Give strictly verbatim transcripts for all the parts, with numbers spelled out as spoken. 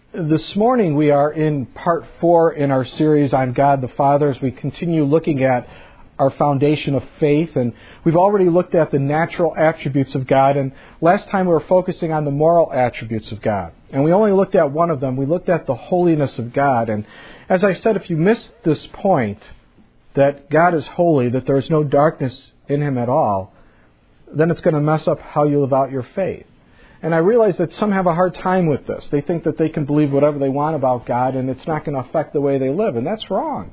This morning we are in part four in our series on God the Father as we continue looking at our foundation of faith. And we've already looked at the natural attributes of God, and last time we were focusing on the moral attributes of God. And we only looked at one of them. We looked at the holiness of God. And as I said, if you missed this point, that God is holy, that there is no darkness in Him at all, then it's going to mess up how you live out your faith. And I realize that some have a hard time with this. They think that they can believe whatever they want about God and it's not going to affect the way they live. And that's wrong.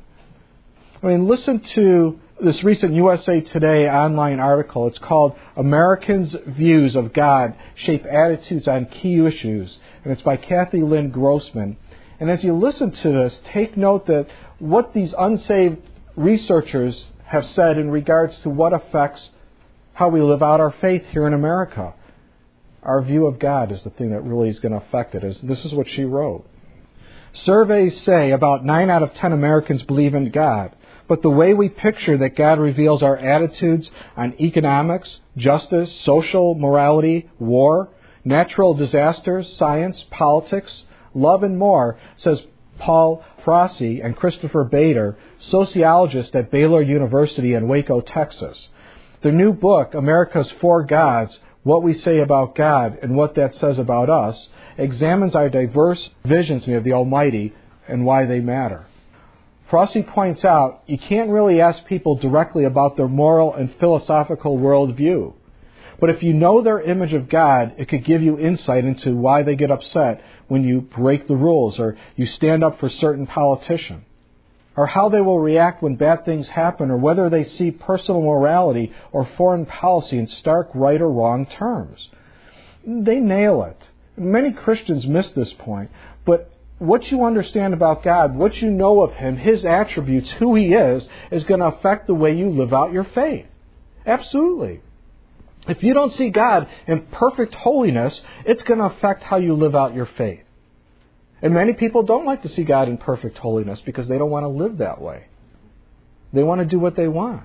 I mean, listen to this recent U S A Today online article. It's called Americans' Views of God Shape Attitudes on Key Issues. And it's by Kathy Lynn Grossman. And as you listen to this, take note that what these unsaved researchers have said in regards to what affects how we live out our faith here in America. Our view of God is the thing that really is going to affect it. This is what she wrote. Surveys say about nine out of ten Americans believe in God, but the way we picture that God reveals our attitudes on economics, justice, social morality, war, natural disasters, science, politics, love, and more, says Paul Frossi and Christopher Bader, sociologists at Baylor University in Waco, Texas. Their new book, America's Four Gods, What We Say About God and What That Says About Us, examines our diverse visions of the Almighty and why they matter. Frosty points out you can't really ask people directly about their moral and philosophical worldview. But if you know their image of God, it could give you insight into why they get upset when you break the rules or you stand up for certain politician, or how they will react when bad things happen, or whether they see personal morality or foreign policy in stark right or wrong terms. They nail it. Many Christians miss this point, but what you understand about God, what you know of Him, His attributes, who He is, is going to affect the way you live out your faith. Absolutely. If you don't see God in perfect holiness, it's going to affect how you live out your faith. And many people don't like to see God in perfect holiness because they don't want to live that way. They want to do what they want.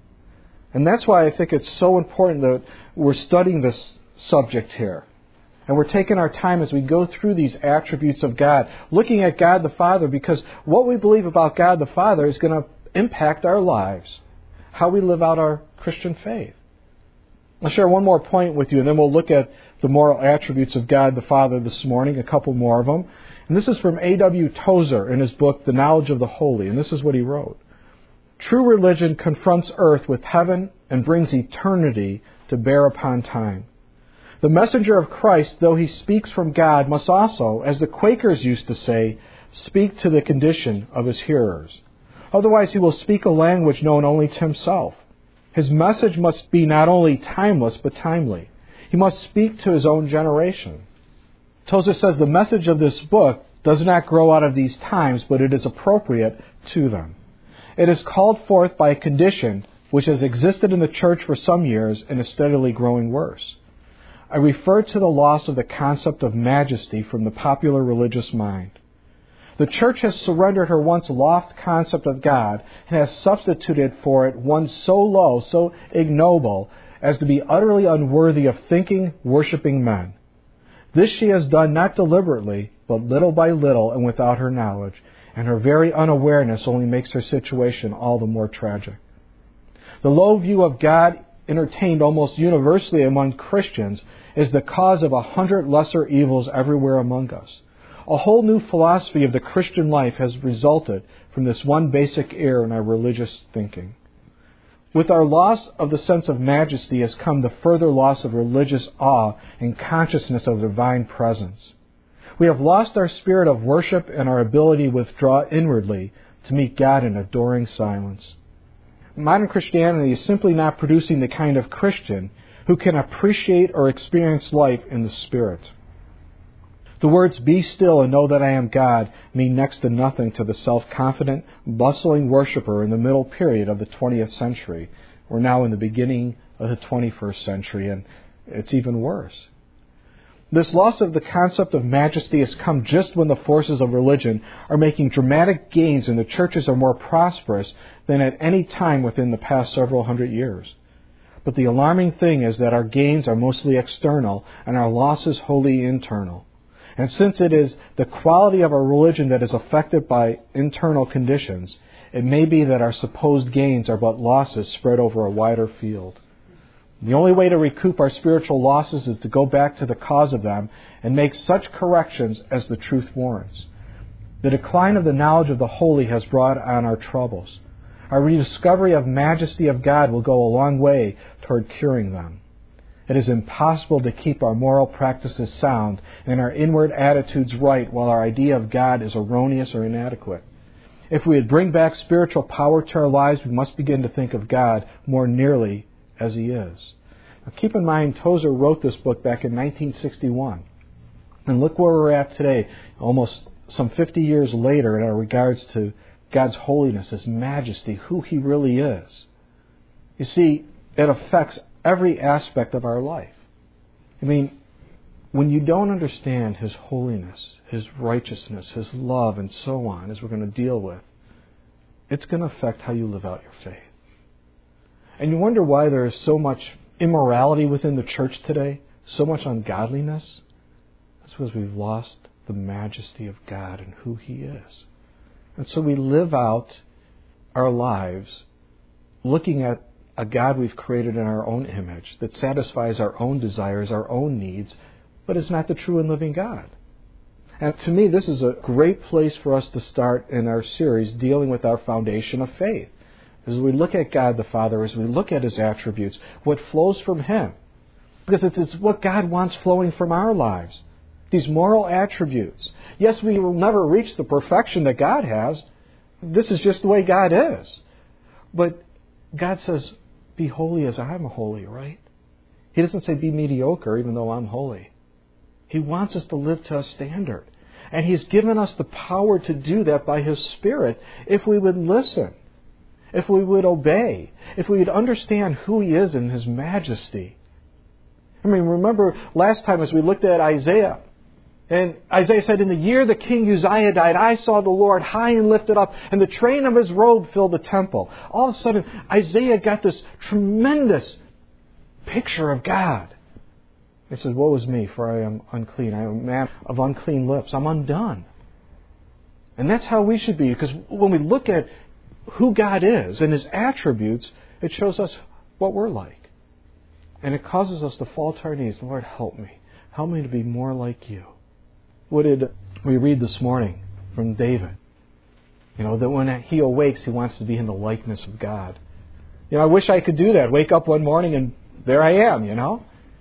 And that's why I think it's so important that we're studying this subject here. And we're taking our time as we go through these attributes of God, looking at God the Father, because what we believe about God the Father is going to impact our lives, how we live out our Christian faith. I'll share one more point with you, and then we'll look at the moral attributes of God the Father this morning, a couple more of them. And this is from A W Tozer in his book, The Knowledge of the Holy. And this is what he wrote. True religion confronts earth with heaven and brings eternity to bear upon time. The messenger of Christ, though he speaks from God, must also, as the Quakers used to say, speak to the condition of his hearers. Otherwise he will speak a language known only to himself. His message must be not only timeless, but timely. He must speak to his own generation. Tozer says the message of this book does not grow out of these times, but it is appropriate to them. It is called forth by a condition which has existed in the church for some years and is steadily growing worse. I refer to the loss of the concept of majesty from the popular religious mind. The church has surrendered her once loft concept of God and has substituted for it one so low, so ignoble, as to be utterly unworthy of thinking, worshiping men. This she has done not deliberately, but little by little and without her knowledge, and her very unawareness only makes her situation all the more tragic. The low view of God entertained almost universally among Christians is the cause of a hundred lesser evils everywhere among us. A whole new philosophy of the Christian life has resulted from this one basic error in our religious thinking. With our loss of the sense of majesty has come the further loss of religious awe and consciousness of divine presence. We have lost our spirit of worship and our ability to withdraw inwardly to meet God in adoring silence. Modern Christianity is simply not producing the kind of Christian who can appreciate or experience life in the Spirit. The words, "Be still and know that I am God," mean next to nothing to the self-confident, bustling worshiper in the middle period of the twentieth century. We're now in the beginning of the twenty-first century, and it's even worse. This loss of the concept of majesty has come just when the forces of religion are making dramatic gains and the churches are more prosperous than at any time within the past several hundred years. But the alarming thing is that our gains are mostly external and our losses wholly internal. And since it is the quality of our religion that is affected by internal conditions, it may be that our supposed gains are but losses spread over a wider field. The only way to recoup our spiritual losses is to go back to the cause of them and make such corrections as the truth warrants. The decline of the knowledge of the holy has brought on our troubles. Our rediscovery of majesty of God will go a long way toward curing them. It is impossible to keep our moral practices sound and our inward attitudes right while our idea of God is erroneous or inadequate. If we would bring back spiritual power to our lives, we must begin to think of God more nearly as He is. Now, keep in mind, Tozer wrote this book back in nineteen sixty-one. And look where we're at today, almost some fifty years later, in regards to God's holiness, His majesty, who He really is. You see, it affects every aspect of our life. I mean, when you don't understand His holiness, His righteousness, His love, and so on, as we're going to deal with, it's going to affect how you live out your faith. And you wonder why there is so much immorality within the church today, so much ungodliness. That's because we've lost the majesty of God and who He is. And so we live out our lives looking at a God we've created in our own image that satisfies our own desires, our own needs, but is not the true and living God. And to me, this is a great place for us to start in our series dealing with our foundation of faith. As we look at God the Father, as we look at His attributes, what flows from Him. Because it's what God wants flowing from our lives. These moral attributes. Yes, we will never reach the perfection that God has. This is just the way God is. But God says, be holy as I'm holy, right? He doesn't say be mediocre even though I'm holy. He wants us to live to a standard. And He's given us the power to do that by His Spirit if we would listen. If we would obey, if we would understand who He is in His majesty. I mean, remember last time as we looked at Isaiah, and Isaiah said, in the year the king Uzziah died, I saw the Lord high and lifted up, and the train of His robe filled the temple. All of a sudden, Isaiah got this tremendous picture of God. He says, woe is me, for I am unclean. I am a man of unclean lips. I'm undone. And that's how we should be, because when we look at who God is and His attributes, it shows us what we're like. And it causes us to fall to our knees. Lord, help me. Help me to be more like You. What did we read this morning from David? You know, that when he awakes, he wants to be in the likeness of God. You know, I wish I could do that. Wake up one morning and there I am, you know.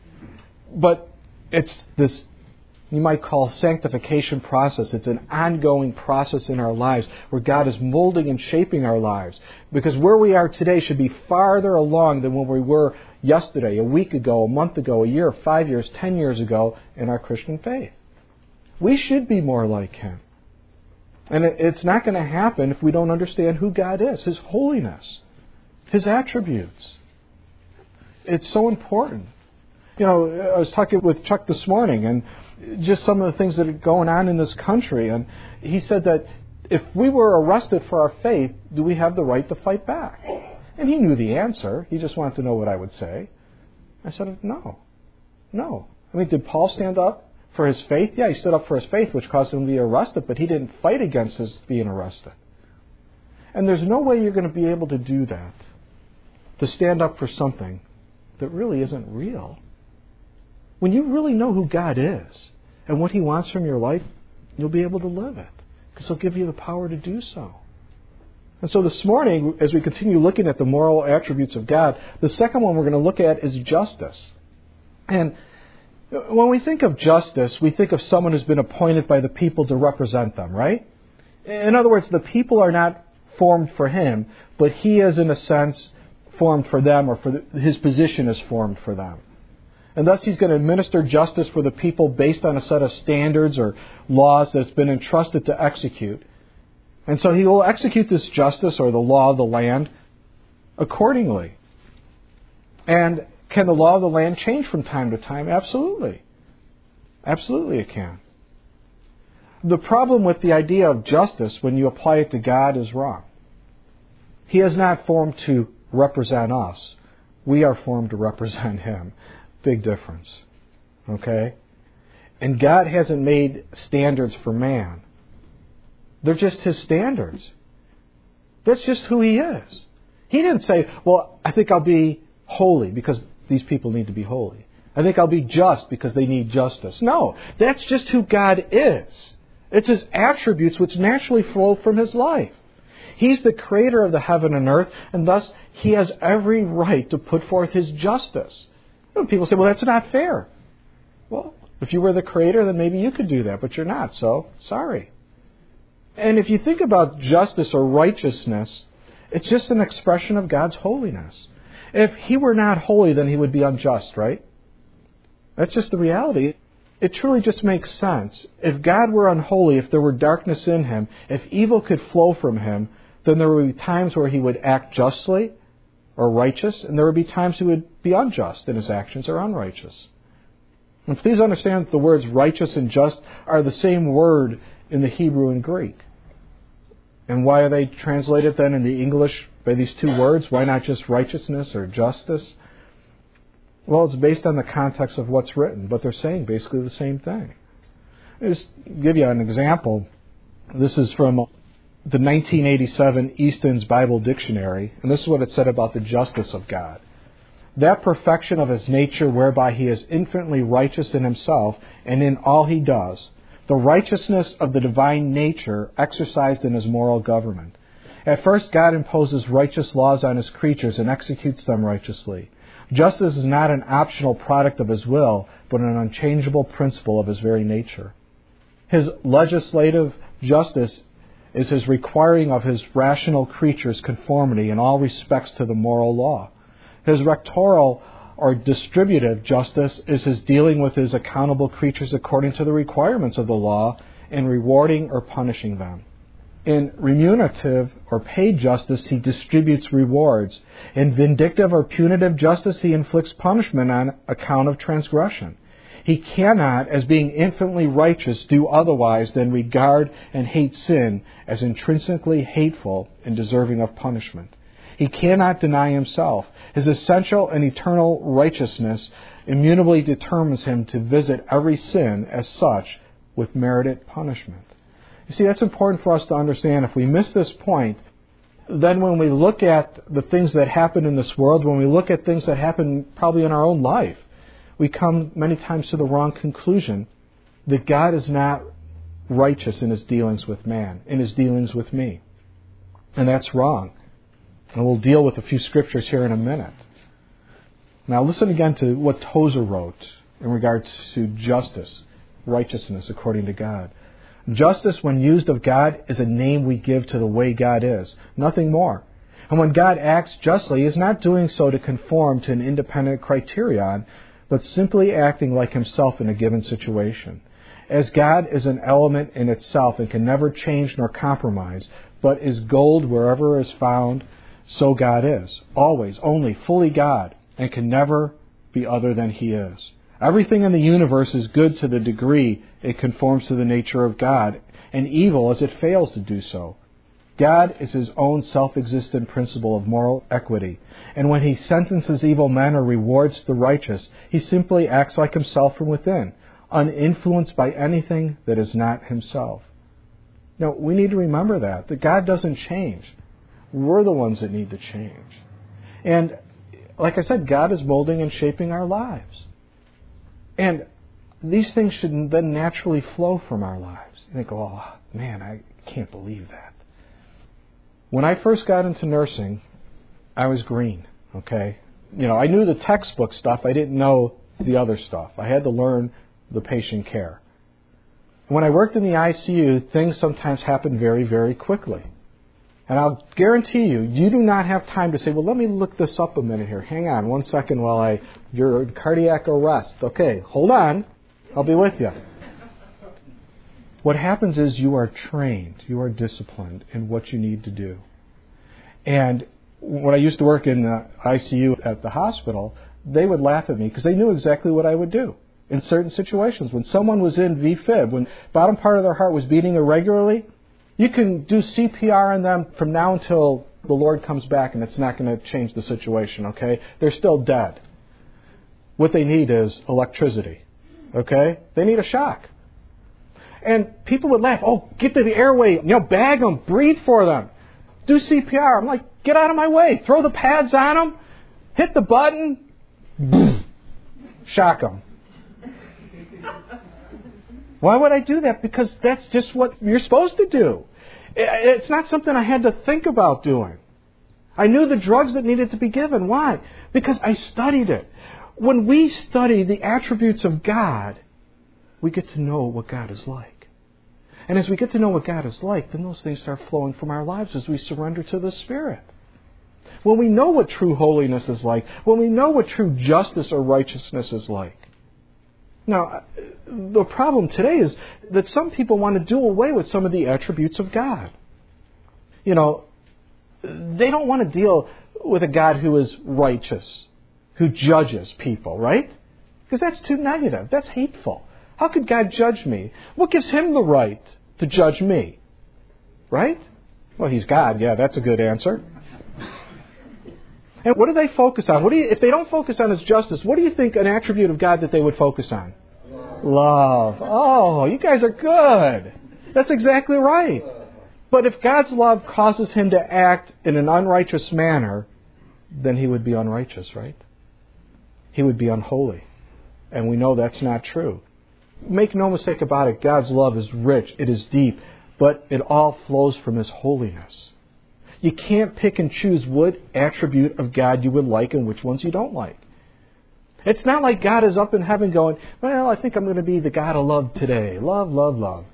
But it's this, you might call sanctification process. It's an ongoing process in our lives where God is molding and shaping our lives. Because where we are today should be farther along than when we were yesterday, a week ago, a month ago, a year, five years, ten years ago in our Christian faith. We should be more like Him. And it's not going to happen if we don't understand who God is, His holiness, His attributes. It's so important. You know, I was talking with Chuck this morning, and just some of the things that are going on in this country. And he said that if we were arrested for our faith, do we have the right to fight back? And he knew the answer. He just wanted to know what I would say. I said, no. No. I mean, did Paul stand up for his faith? Yeah, he stood up for his faith, which caused him to be arrested, but he didn't fight against his being arrested. And there's no way you're going to be able to do that, to stand up for something that really isn't real. When you really know who God is and what He wants from your life, you'll be able to live it, because He'll give you the power to do so. And so this morning, as we continue looking at the moral attributes of God, the second one we're going to look at is justice. And when we think of justice, we think of someone who's been appointed by the people to represent them, right? In other words, the people are not formed for Him, but He is, in a sense, formed for them, or for the, His position is formed for them. And thus He's going to administer justice for the people based on a set of standards or laws that's been entrusted to execute. And so He will execute this justice, or the law of the land, accordingly. And can the law of the land change from time to time? Absolutely. Absolutely it can. The problem with the idea of justice when you apply it to God is wrong. He is not formed to represent us. We are formed to represent Him. Big difference. Okay? And God hasn't made standards for man. They're just His standards. That's just who He is. He didn't say, well, I think I'll be holy because these people need to be holy. I think I'll be just because they need justice. No, that's just who God is. It's His attributes which naturally flow from His life. He's the creator of the heaven and earth, and thus He has every right to put forth His justice. And people say, well, that's not fair. Well, if you were the creator, then maybe you could do that, but you're not, so sorry. And if you think about justice or righteousness, it's just an expression of God's holiness. If He were not holy, then He would be unjust, right? That's just the reality. It truly just makes sense. If God were unholy, if there were darkness in Him, if evil could flow from Him, then there would be times where He would act justly or righteous, and there would be times He would be unjust in His actions or unrighteous. And please understand that the words righteous and just are the same word in the Hebrew and Greek. And why are they translated then in the English by these two words? Why not just righteousness or justice? Well, it's based on the context of what's written, but they're saying basically the same thing. I'll just give you an example. This is from the nineteen eighty-seven Easton's Bible Dictionary, and this is what it said about the justice of God. That perfection of His nature whereby He is infinitely righteous in Himself and in all He does, the righteousness of the divine nature exercised in His moral government. At first, God imposes righteous laws on His creatures and executes them righteously. Justice is not an optional product of His will, but an unchangeable principle of His very nature. His legislative justice is His requiring of His rational creatures conformity in all respects to the moral law. His rectoral or distributive justice is His dealing with His accountable creatures according to the requirements of the law and rewarding or punishing them. In remunerative or paid justice, He distributes rewards. In vindictive or punitive justice, He inflicts punishment on account of transgression. He cannot, as being infinitely righteous, do otherwise than regard and hate sin as intrinsically hateful and deserving of punishment. He cannot deny Himself. His essential and eternal righteousness immutably determines Him to visit every sin as such with merited punishment. You see, that's important for us to understand. If we miss this point, then when we look at the things that happen in this world, when we look at things that happen probably in our own life, we come many times to the wrong conclusion that God is not righteous in His dealings with man, in His dealings with me. And that's wrong. And we'll deal with a few scriptures here in a minute. Now listen again to what Tozer wrote in regards to justice, righteousness according to God. Justice, when used of God, is a name we give to the way God is, nothing more. And when God acts justly, He is not doing so to conform to an independent criterion, but simply acting like Himself in a given situation. As God is an element in itself and can never change nor compromise, but is gold wherever it is found, so God is, always, only, fully God, and can never be other than He is. Everything in the universe is good to the degree it conforms to the nature of God, and evil as it fails to do so. God is His own self-existent principle of moral equity, and when He sentences evil men or rewards the righteous, He simply acts like Himself from within, uninfluenced by anything that is not Himself. Now, we need to remember that, that God doesn't change. We're the ones that need to change. And like I said, God is molding and shaping our lives. And these things should then naturally flow from our lives. You think, oh, man, I can't believe that. When I first got into nursing, I was green, okay? You know, I knew the textbook stuff. I didn't know the other stuff. I had to learn the patient care. When I worked in the I C U, things sometimes happened very, very quickly. And I'll guarantee you, you do not have time to say, well, let me look this up a minute here. Hang on one second while I, you're in cardiac arrest. Okay, hold on. I'll be with you. What happens is you are trained, you are disciplined in what you need to do. And when I used to work in the I C U at the hospital, they would laugh at me because they knew exactly what I would do in certain situations. When someone was in V fib, when bottom part of their heart was beating irregularly, you can do C P R on them from now until the Lord comes back, and it's not going to change the situation, okay? They're still dead. What they need is electricity, Okay? They need a shock. And people would laugh, oh, get to the airway, you know, bag them, breathe for them, do C P R. I'm like, get out of my way. Throw the pads on them, hit the button, boom, shock them. Why would I do that? Because that's just what you're supposed to do. It's not something I had to think about doing. I knew the drugs that needed to be given. Why? Because I studied it. When we study the attributes of God, we get to know what God is like. And as we get to know what God is like, then those things start flowing from our lives as we surrender to the Spirit. When we know what true holiness is like, when we know what true justice or righteousness is like. Now, the problem today is that some people want to do away with some of the attributes of God. You know, they don't want to deal with a God who is righteous, who judges people, right? Because that's too negative. That's hateful. How could God judge me? What gives Him the right to judge me? Right? Well, He's God. Yeah, that's a good answer. And what do they focus on? What do you, if they don't focus on His justice, what do you think an attribute of God that they would focus on? Love. Oh, you guys are good. That's exactly right. But if God's love causes Him to act in an unrighteous manner, then He would be unrighteous, right? He would be unholy. And we know that's not true. Make no mistake about it, God's love is rich, it is deep, but it all flows from His holiness. You can't pick and choose what attribute of God you would like and which ones you don't like. It's not like God is up in heaven going, well, I think I'm going to be the God of love today. Love, love, love.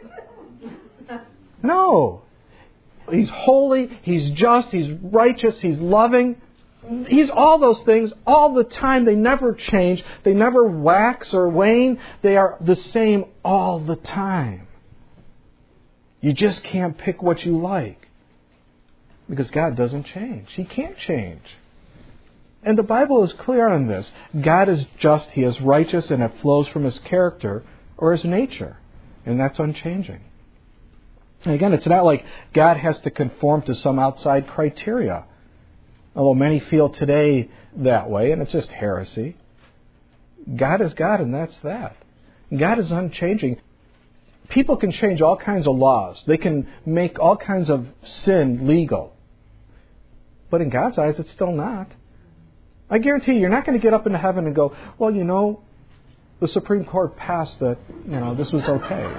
No. He's holy, He's just, He's righteous, He's loving. He's all those things all the time. They never change. They never wax or wane. They are the same all the time. You just can't pick what you like. Because God doesn't change. He can't change. And the Bible is clear on this. God is just, He is righteous, and it flows from His character or His nature. And that's unchanging. And again, it's not like God has to conform to some outside criteria. Although many feel today that way, and it's just heresy. God is God, and that's that. God is unchanging. People can change all kinds of laws. They can make all kinds of sin legal. But in God's eyes, it's still not. I guarantee you, you're not going to get up into heaven and go, well, you know, the Supreme Court passed that, you know, this was okay.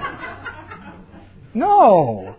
No.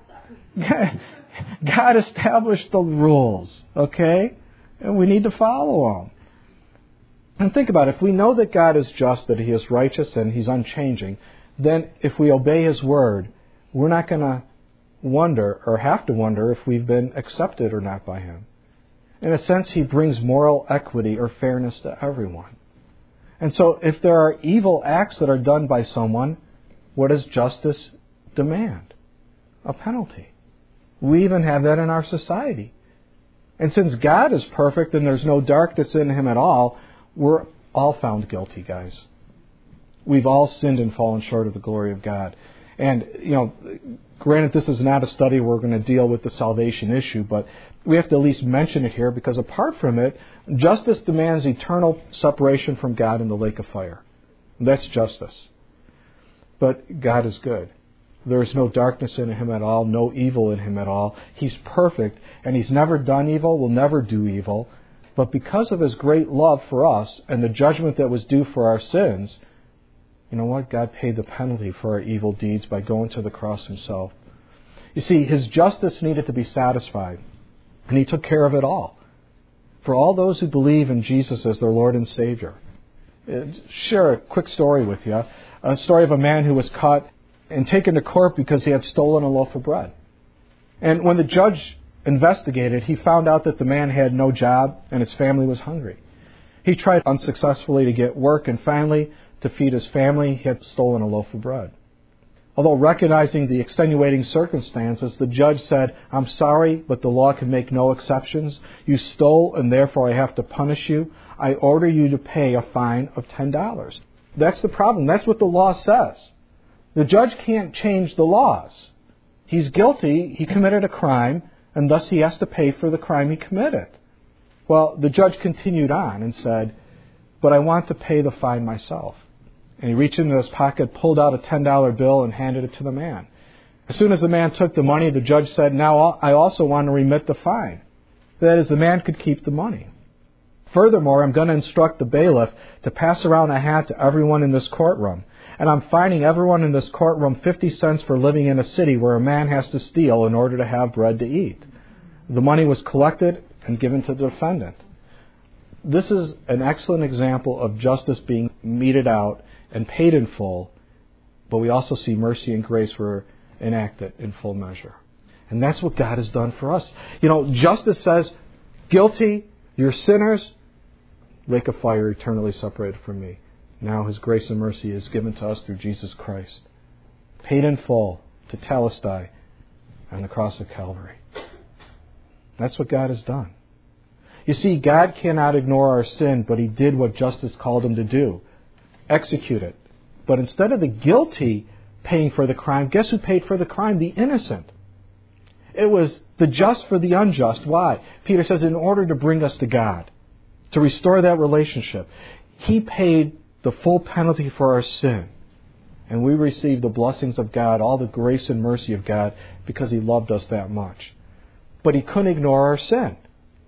God established the rules, okay? And we need to follow them. And think about it. If we know that God is just, that He is righteous, and He's unchanging, then if we obey His word, we're not going to wonder or have to wonder if we've been accepted or not by Him. In a sense, He brings moral equity or fairness to everyone. And so if there are evil acts that are done by someone, what does justice demand? A penalty. We even have that in our society. And since God is perfect and there's no darkness in Him at all, we're all found guilty, guys. We've all sinned and fallen short of the glory of God. And, you know, granted, this is not a study where we're going to deal with the salvation issue, but we have to at least mention it here because apart from it, justice demands eternal separation from God in the lake of fire. That's justice. But God is good. There is no darkness in Him at all, no evil in Him at all. He's perfect, and He's never done evil, will never do evil. But because of His great love for us and the judgment that was due for our sins, you know what? God paid the penalty for our evil deeds by going to the cross Himself. You see, His justice needed to be satisfied, and He took care of it all. For all those who believe in Jesus as their Lord and Savior. Share a quick story with you. A story of a man who was caught and taken to court because he had stolen a loaf of bread. And when the judge investigated, he found out that the man had no job and his family was hungry. He tried unsuccessfully to get work, and finally, to feed his family, he had stolen a loaf of bread. Although recognizing the extenuating circumstances, the judge said, "I'm sorry, but the law can make no exceptions. You stole, and therefore I have to punish you. I order you to pay a fine of ten dollars. That's the problem. That's what the law says. The judge can't change the laws. He's guilty, he committed a crime, and thus he has to pay for the crime he committed. Well, the judge continued on and said, "But I want to pay the fine myself." And he reached into his pocket, pulled out a ten dollar bill, and handed it to the man. As soon as the man took the money, the judge said, "Now I also want to remit the fine." That is, the man could keep the money. "Furthermore, I'm going to instruct the bailiff to pass around a hat to everyone in this courtroom. And I'm fining everyone in this courtroom fifty cents for living in a city where a man has to steal in order to have bread to eat." The money was collected and given to the defendant. This is an excellent example of justice being meted out and paid in full, but we also see mercy and grace were enacted in full measure. And that's what God has done for us. You know, justice says, guilty, you're sinners, lake of fire eternally separated from me. Now His grace and mercy is given to us through Jesus Christ. Paid in full to Telestai on the cross of Calvary. That's what God has done. You see, God cannot ignore our sin, but He did what justice called Him to do. Execute it. But instead of the guilty paying for the crime, guess who paid for the crime? The innocent. It was the just for the unjust. Why? Peter says, in order to bring us to God, to restore that relationship. He paid the full penalty for our sin. And we receive the blessings of God, all the grace and mercy of God, because He loved us that much. But He couldn't ignore our sin.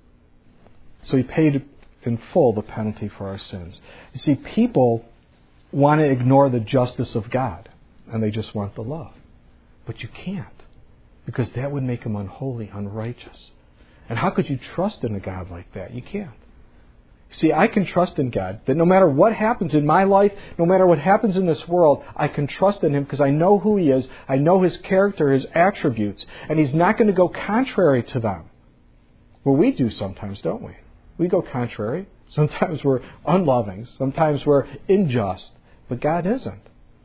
So He paid in full the penalty for our sins. You see, people want to ignore the justice of God, and they just want the love. But you can't, because that would make them unholy, unrighteous. And how could you trust in a God like that? You can't. See, I can trust in God, that no matter what happens in my life, no matter what happens in this world, I can trust in Him because I know who He is, I know His character, His attributes, and He's not going to go contrary to them. Well, we do sometimes, don't we? We go contrary. Sometimes we're unloving. Sometimes we're unjust. But God isn't.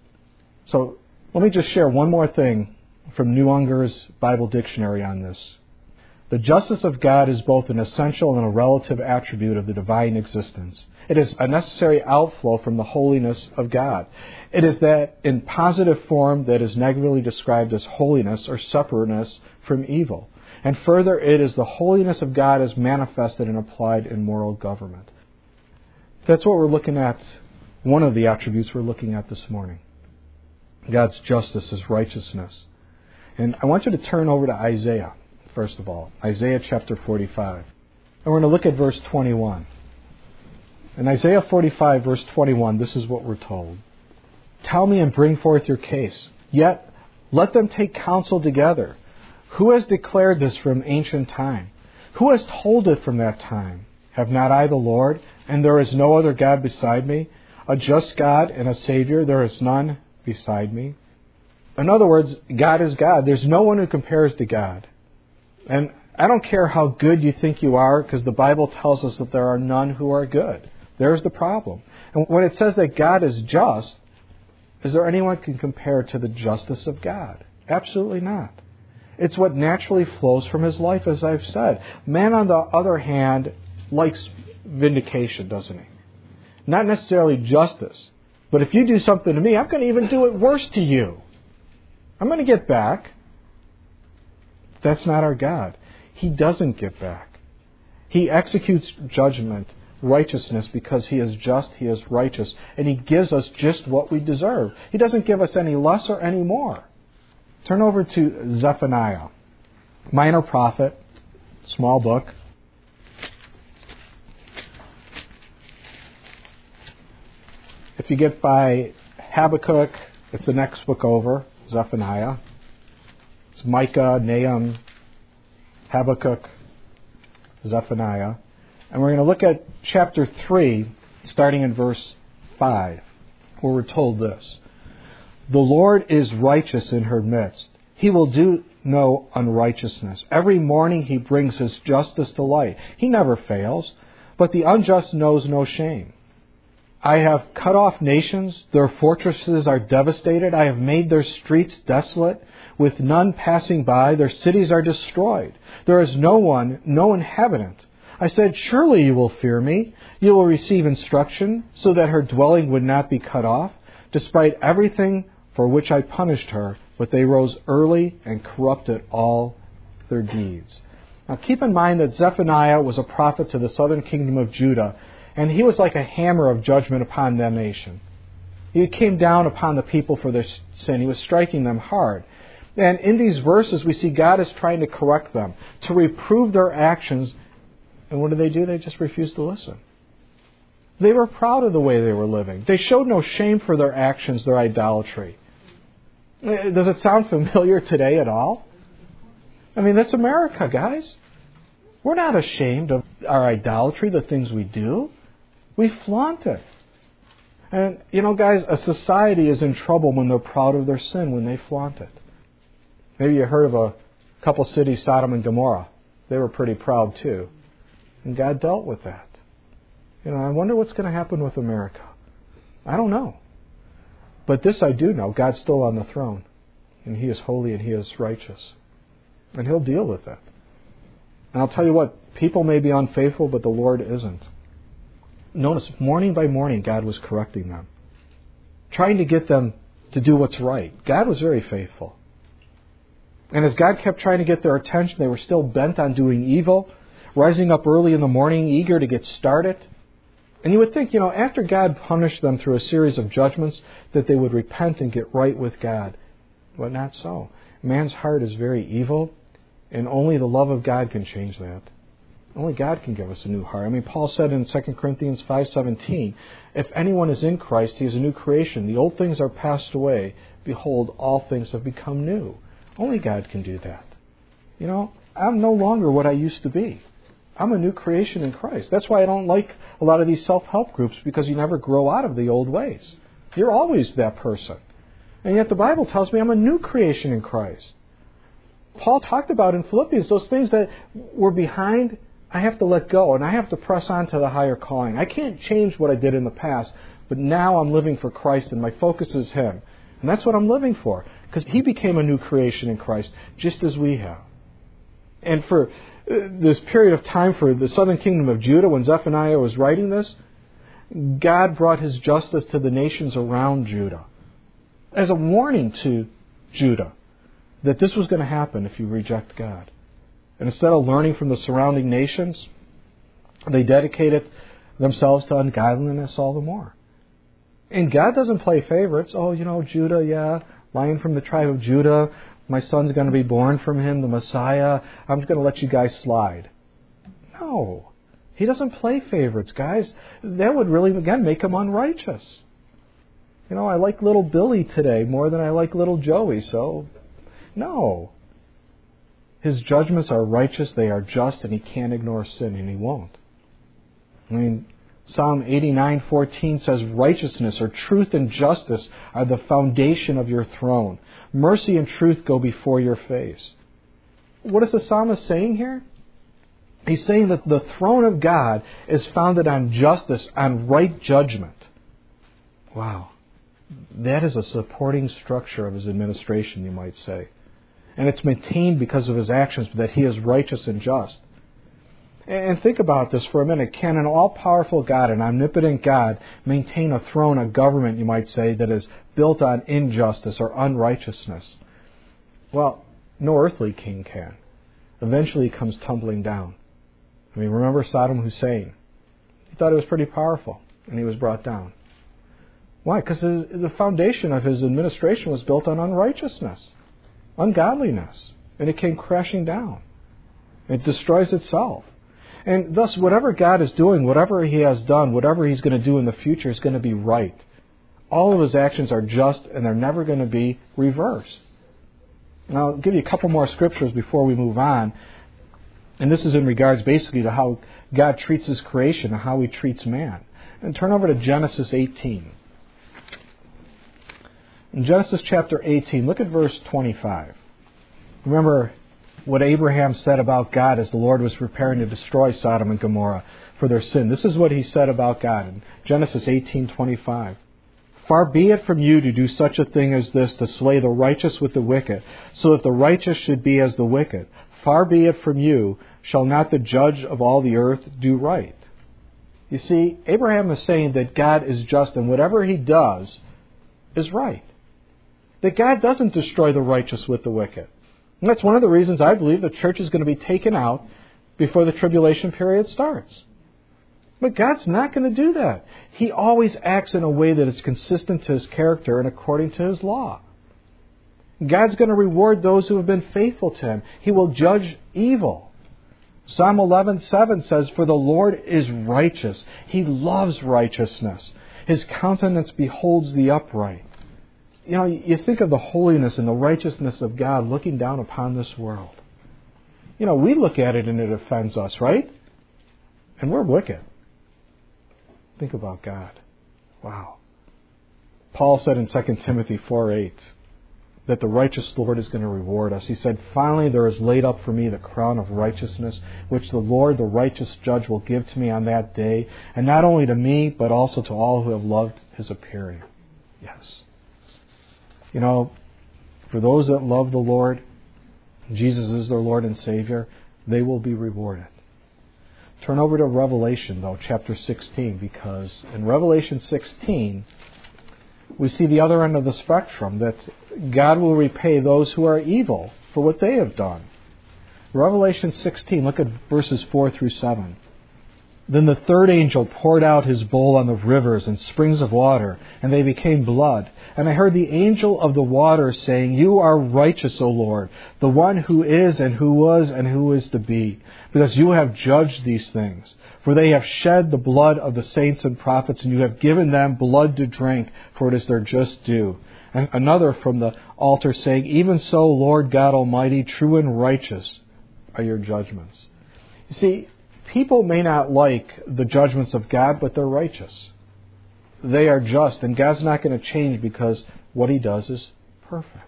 So let me just share one more thing from New Unger's Bible Dictionary on this. The justice of God is both an essential and a relative attribute of the divine existence. It is a necessary outflow from the holiness of God. It is that in positive form that is negatively described as holiness or separateness from evil. And further, it is the holiness of God as manifested and applied in moral government. That's what we're looking at, one of the attributes we're looking at this morning. God's justice is righteousness. And I want you to turn over to Isaiah. First of all, Isaiah chapter forty-five. And we're going to look at verse twenty-one. In Isaiah forty-five, verse twenty-one, this is what we're told. "Tell me and bring forth your case. Yet let them take counsel together. Who has declared this from ancient time? Who has told it from that time? Have not I the Lord, and there is no other God beside me? A just God and a Savior, there is none beside me." In other words, God is God. There's no one who compares to God. And I don't care how good you think you are, because the Bible tells us that there are none who are good. There's the problem. And when it says that God is just, is there anyone who can compare to the justice of God? Absolutely not. It's what naturally flows from His life, as I've said. Man, on the other hand, likes vindication, doesn't he? Not necessarily justice. But if you do something to me, I'm going to even do it worse to you. I'm going to get back. That's not our God. He doesn't get back. He executes judgment, righteousness, because He is just, He is righteous, and He gives us just what we deserve. He doesn't give us any less or any more. Turn over to Zephaniah, minor prophet, small book. If you get by Habakkuk, it's the next book over, Zephaniah. It's Micah, Nahum, Habakkuk, Zephaniah. And we're going to look at chapter three, starting in verse five, where we're told this. "The Lord is righteous in her midst. He will do no unrighteousness. Every morning He brings His justice to light. He never fails, but the unjust knows no shame. I have cut off nations. Their fortresses are devastated. I have made their streets desolate, with none passing by. Their cities are destroyed. There is no one, no inhabitant. I said, surely you will fear me. You will receive instruction, so that her dwelling would not be cut off, despite everything for which I punished her. But they rose early and corrupted all their deeds." Now keep in mind that Zephaniah was a prophet to the southern kingdom of Judah, and he was like a hammer of judgment upon that nation. He came down upon the people for their sin. He was striking them hard. And in these verses, we see God is trying to correct them, to reprove their actions. And what did they do? They just refused to listen. They were proud of the way they were living. They showed no shame for their actions, their idolatry. Does it sound familiar today at all? I mean, that's America, guys. We're not ashamed of our idolatry, the things we do. We flaunt it. And, you know, guys, a society is in trouble when they're proud of their sin, when they flaunt it. Maybe you heard of a couple cities, Sodom and Gomorrah. They were pretty proud too. And God dealt with that. You know, I wonder what's going to happen with America. I don't know. But this I do know. God's still on the throne. And He is holy and He is righteous. And He'll deal with it. And I'll tell you what, people may be unfaithful, but the Lord isn't. Notice, morning by morning, God was correcting them, trying to get them to do what's right. God was very faithful. And as God kept trying to get their attention, they were still bent on doing evil, rising up early in the morning, eager to get started. And you would think, you know, after God punished them through a series of judgments, that they would repent and get right with God. But not so. Man's heart is very evil, and only the love of God can change that. Only God can give us a new heart. I mean, Paul said in Second Corinthians five seventeen, if anyone is in Christ, he is a new creation. The old things are passed away. Behold, all things have become new. Only God can do that. You know, I'm no longer what I used to be. I'm a new creation in Christ. That's why I don't like a lot of these self-help groups, because you never grow out of the old ways. You're always that person. And yet the Bible tells me I'm a new creation in Christ. Paul talked about in Philippians, those things that were behind, I have to let go, and I have to press on to the higher calling. I can't change what I did in the past, but now I'm living for Christ, and my focus is Him. And that's what I'm living for, because He became a new creation in Christ, just as we have. And for this period of time for the southern kingdom of Judah, when Zephaniah was writing this, God brought His justice to the nations around Judah as a warning to Judah that this was going to happen if you reject God. And instead of learning from the surrounding nations, they dedicated themselves to ungodliness all the more. And God doesn't play favorites. Oh, you know, Judah, yeah, Lion from the tribe of Judah, my son's going to be born from him, the Messiah. I'm just going to let you guys slide. No. He doesn't play favorites, guys. That would really, again, make Him unrighteous. You know, I like little Billy today more than I like little Joey, so no. His judgments are righteous, they are just, and He can't ignore sin, and He won't. I mean, Psalm eighty-nine fourteen says, righteousness or truth and justice are the foundation of your throne. Mercy and truth go before your face. What is the psalmist saying here? He's saying that the throne of God is founded on justice, on right judgment. Wow. That is a supporting structure of His administration, you might say. And it's maintained because of His actions, that He is righteous and just. And think about this for a minute. Can an all-powerful God, an omnipotent God, maintain a throne, a government, you might say, that is built on injustice or unrighteousness? Well, no earthly king can. Eventually he comes tumbling down. I mean, remember Saddam Hussein? He thought he was pretty powerful, and he was brought down. Why? Because the foundation of his administration was built on unrighteousness, ungodliness, and it came crashing down. It destroys itself. And thus, whatever God is doing, whatever He has done, whatever He's going to do in the future is going to be right. All of His actions are just, and they're never going to be reversed. Now, I'll give you a couple more scriptures before we move on. And this is in regards basically to how God treats His creation and how He treats man. And turn over to Genesis eighteen. In Genesis chapter eighteen, look at verse twenty-five. Remember what Abraham said about God as the Lord was preparing to destroy Sodom and Gomorrah for their sin. This is what he said about God in Genesis eighteen twenty-five. Far be it from you to do such a thing as this, to slay the righteous with the wicked, so that the righteous should be as the wicked. Far be it from you, shall not the judge of all the earth do right? You see, Abraham is saying that God is just, and whatever He does is right. That God doesn't destroy the righteous with the wicked. And that's one of the reasons I believe the church is going to be taken out before the tribulation period starts. But God's not going to do that. He always acts in a way that is consistent to His character and according to His law. God's going to reward those who have been faithful to Him. He will judge evil. Psalm eleven seven says, "For the Lord is righteous. He loves righteousness. His countenance beholds the upright." You know, you think of the holiness and the righteousness of God looking down upon this world. You know, we look at it and it offends us, right? And we're wicked. Think about God. Wow. Paul said in Second Timothy four eight that the righteous Lord is going to reward us. He said, "Finally there is laid up for me the crown of righteousness, which the Lord, the righteous judge, will give to me on that day, and not only to me, but also to all who have loved His appearing." Yes. You know, for those that love the Lord, Jesus is their Lord and Savior, they will be rewarded. Turn over to Revelation, though, chapter sixteen, because in Revelation sixteen, we see the other end of the spectrum, that God will repay those who are evil for what they have done. Revelation sixteen, look at verses four through seven. "Then the third angel poured out his bowl on the rivers and springs of water, and they became blood. And I heard the angel of the waters saying, 'You are righteous, O Lord, the one who is and who was and who is to be, because you have judged these things. For they have shed the blood of the saints and prophets, and you have given them blood to drink, for it is their just due.' And another from the altar saying, 'Even so, Lord God Almighty, true and righteous are your judgments.'" You see, people may not like the judgments of God, but they're righteous. They are just, and God's not going to change because what He does is perfect.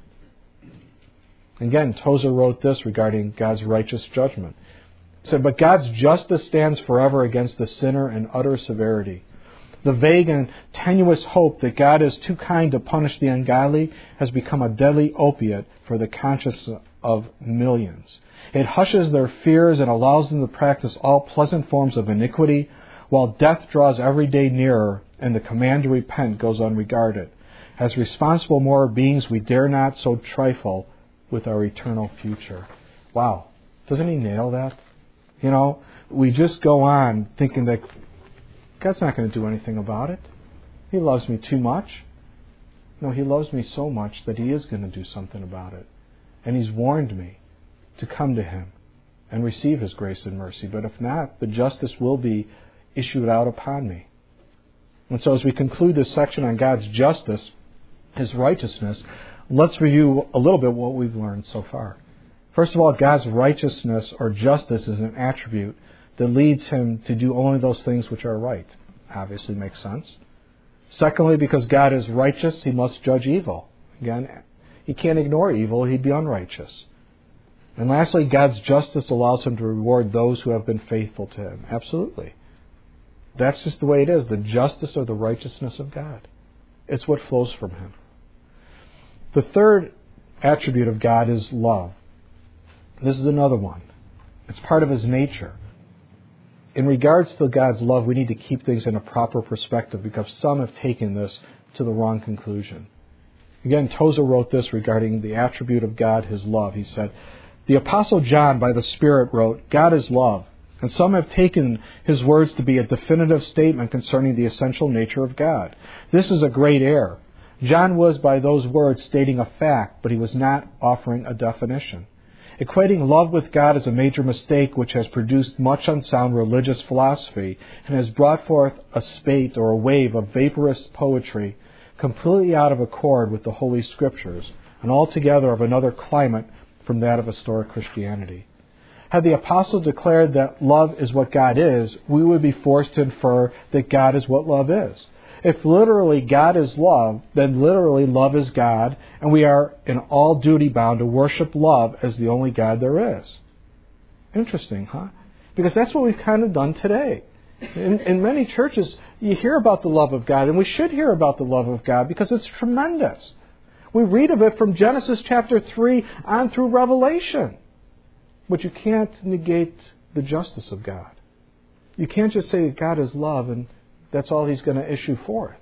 Again, Tozer wrote this regarding God's righteous judgment. He said, "But God's justice stands forever against the sinner in utter severity. The vague and tenuous hope that God is too kind to punish the ungodly has become a deadly opiate for the conscience of millions. It hushes their fears and allows them to practice all pleasant forms of iniquity, while death draws every day nearer and the command to repent goes unregarded. As responsible moral beings, we dare not so trifle with our eternal future." Wow. Doesn't he nail that? You know, we just go on thinking that God's not going to do anything about it. He loves me too much. No, He loves me so much that He is going to do something about it. And He's warned me to come to Him and receive His grace and mercy. But if not, the justice will be issued out upon me. And so as we conclude this section on God's justice, His righteousness, let's review a little bit what we've learned so far. First of all, God's righteousness or justice is an attribute that leads Him to do only those things which are right. Obviously makes sense. Secondly, because God is righteous, He must judge evil. Again, He can't ignore evil, He'd be unrighteous. And lastly, God's justice allows Him to reward those who have been faithful to Him. Absolutely. That's just the way it is, the justice or the righteousness of God. It's what flows from Him. The third attribute of God is love. This is another one. It's part of His nature. In regards to God's love, we need to keep things in a proper perspective because some have taken this to the wrong conclusion. Again, Tozer wrote this regarding the attribute of God, His love. He said, "The Apostle John, by the Spirit, wrote, 'God is love.' And some have taken his words to be a definitive statement concerning the essential nature of God. This is a great error. John was by those words stating a fact, but he was not offering a definition. Equating love with God is a major mistake which has produced much unsound religious philosophy and has brought forth a spate or a wave of vaporous poetry completely out of accord with the Holy Scriptures and altogether of another climate from that of historic Christianity. Had the apostle declared that love is what God is, we would be forced to infer that God is what love is. If literally God is love, then literally love is God, and we are in all duty bound to worship love as the only God there is. Interesting, huh? Because that's what we've kind of done today. In, in many churches, you hear about the love of God, and we should hear about the love of God because it's tremendous. We read of it from Genesis chapter three on through Revelation. But you can't negate the justice of God. You can't just say that God is love and that's all He's going to issue forth.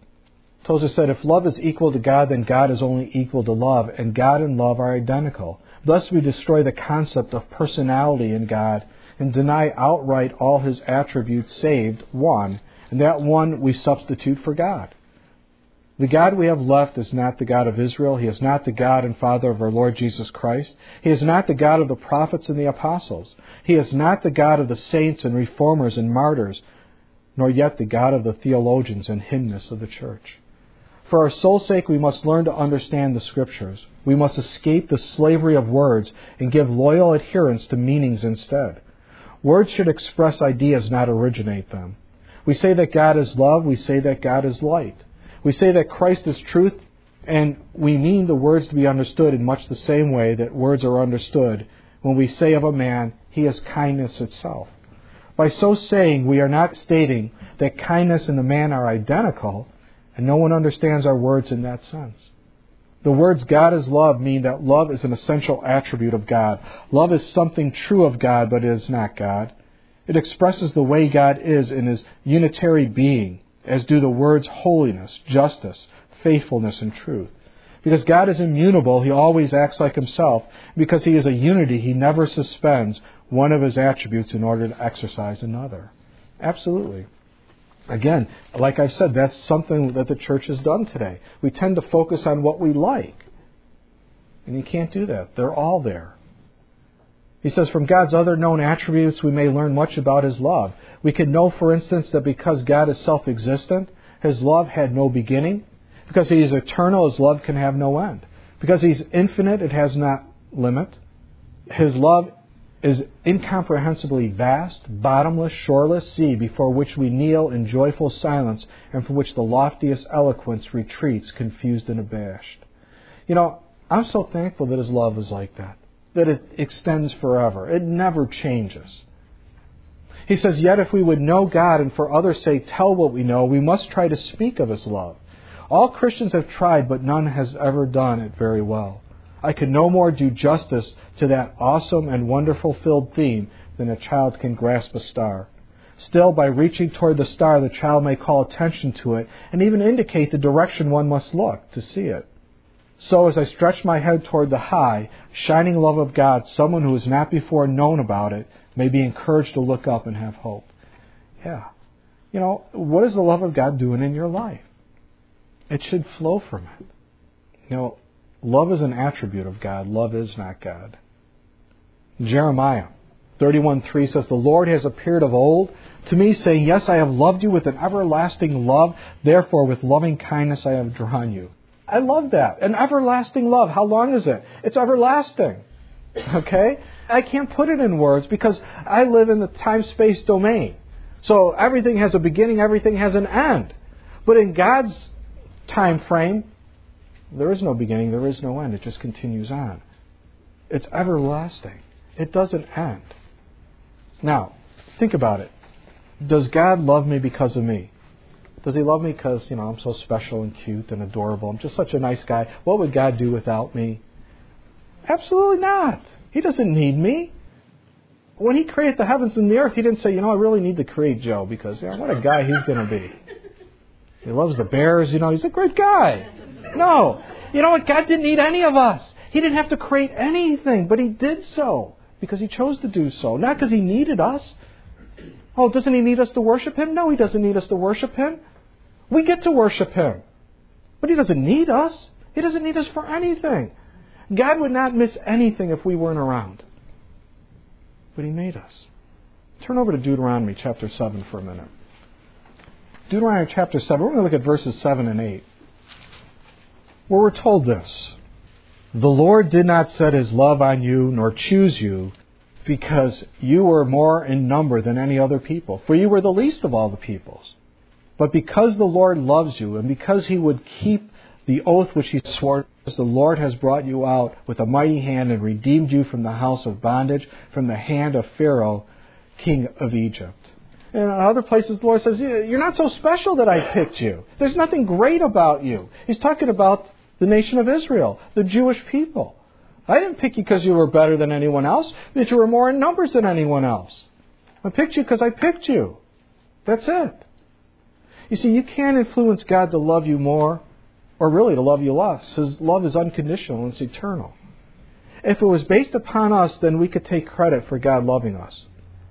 Tozer said, if love is equal to God, then God is only equal to love, and God and love are identical. Thus we destroy the concept of personality in God and deny outright all His attributes saved one, and that one we substitute for God. The God we have left is not the God of Israel. He is not the God and Father of our Lord Jesus Christ. He is not the God of the prophets and the apostles. He is not the God of the saints and reformers and martyrs, nor yet the God of the theologians and hymnists of the church. For our soul's sake, we must learn to understand the Scriptures. We must escape the slavery of words and give loyal adherence to meanings instead. Words should express ideas, not originate them. We say that God is love. We say that God is light. We say that Christ is truth, and we mean the words to be understood in much the same way that words are understood when we say of a man, he is kindness itself. By so saying, we are not stating that kindness and the man are identical, and no one understands our words in that sense. The words God is love mean that love is an essential attribute of God. Love is something true of God, but it is not God. It expresses the way God is in His unitary being, as do the words holiness, justice, faithfulness, and truth. Because God is immutable, He always acts like Himself. Because He is a unity, He never suspends one of His attributes in order to exercise another. Absolutely. Again, like I've said, that's something that the church has done today. We tend to focus on what we like. And you can't do that. They're all there. He says, from God's other known attributes, we may learn much about His love. We can know, for instance, that because God is self-existent, His love had no beginning. Because He is eternal, His love can have no end. Because He's infinite, it has not limit. His love is incomprehensibly vast, bottomless, shoreless sea before which we kneel in joyful silence and from which the loftiest eloquence retreats confused and abashed. You know, I'm so thankful that His love is like that, that it extends forever. It never changes. He says, yet if we would know God and for others' sake tell what we know, we must try to speak of His love. All Christians have tried, but none has ever done it very well. I can no more do justice to that awesome and wonderful filled theme than a child can grasp a star. Still, by reaching toward the star, the child may call attention to it and even indicate the direction one must look to see it. So as I stretch my head toward the high, shining love of God, someone who has not before known about it may be encouraged to look up and have hope. Yeah. You know, what is the love of God doing in your life? It should flow from it. You know, love is an attribute of God. Love is not God. Jeremiah thirty-one three says, the Lord has appeared of old to me, saying, yes, I have loved you with an everlasting love. Therefore, with loving kindness I have drawn you. I love that. An everlasting love. How long is it? It's everlasting. Okay? I can't put it in words because I live in the time-space domain. So everything has a beginning, everything has an end. But in God's time frame, there is no beginning, there is no end. It just continues on. It's everlasting. It doesn't end. Now, think about it. Does God love me because of me? Does He love me because, you know, I'm so special and cute and adorable? I'm just such a nice guy. What would God do without me? Absolutely not. He doesn't need me. When He created the heavens and the earth, He didn't say, you know, I really need to create Joe because, you know, what a guy he's going to be. He loves the bears, you know, he's a great guy. No. You know what? God didn't need any of us. He didn't have to create anything, but He did so because He chose to do so. Not because He needed us. Oh, doesn't He need us to worship Him? No, He doesn't need us to worship Him. We get to worship Him. But He doesn't need us. He doesn't need us for anything. God would not miss anything if we weren't around. But He made us. Turn over to Deuteronomy chapter seven for a minute. Deuteronomy chapter seven, we're going to look at verses seven and eight. Where we're told this. The Lord did not set His love on you, nor choose you, because you were more in number than any other people. For you were the least of all the peoples. But because the Lord loves you, and because He would keep the oath which He swore, the Lord has brought you out with a mighty hand and redeemed you from the house of bondage, from the hand of Pharaoh, king of Egypt. And in other places, the Lord says, you're not so special that I picked you. There's nothing great about you. He's talking about the nation of Israel, the Jewish people. I didn't pick you because you were better than anyone else, that you were more in numbers than anyone else. I picked you because I picked you. That's it. You see, you can't influence God to love you more, or really to love you less. His love is unconditional and it's eternal. If it was based upon us, then we could take credit for God loving us.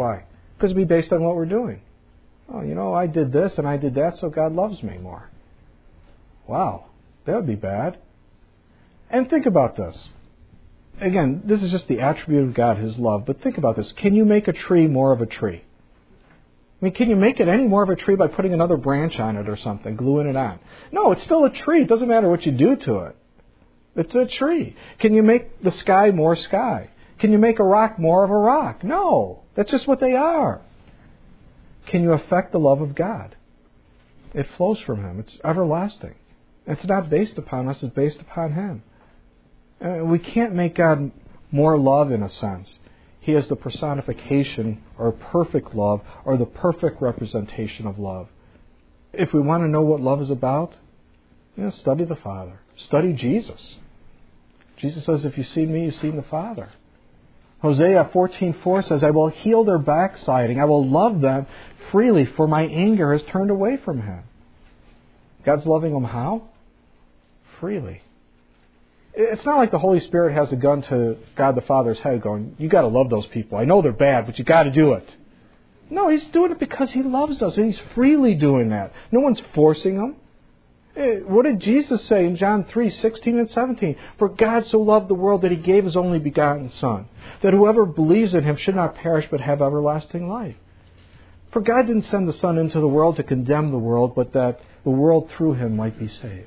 Why? Because it'd be based on what we're doing. Oh, you know, I did this and I did that, so God loves me more. Wow, that would be bad. And think about this. Again, this is just the attribute of God, His love. But think about this. Can you make a tree more of a tree? I mean, can you make it any more of a tree by putting another branch on it or something, gluing it on? No, it's still a tree. It doesn't matter what you do to it. It's a tree. Can you make the sky more sky? Can you make a rock more of a rock? No. That's just what they are. Can you affect the love of God? It flows from Him. It's everlasting. It's not based upon us. It's based upon Him. And we can't make God more love in a sense. He is the personification or perfect love or the perfect representation of love. If we want to know what love is about, you know, study the Father. Study Jesus. Jesus says, if you've seen me, you've seen the Father. Hosea fourteen four says, I will heal their backsliding. I will love them freely, for my anger has turned away from Him. God's loving them how? Freely. It's not like the Holy Spirit has a gun to God the Father's head going, you got to love those people. I know they're bad, but you got to do it. No, He's doing it because He loves us, and He's freely doing that. No one's forcing Him. What did Jesus say in John three sixteen and seventeen? For God so loved the world that He gave His only begotten Son, that whoever believes in Him should not perish but have everlasting life. For God didn't send the Son into the world to condemn the world, but that the world through Him might be saved.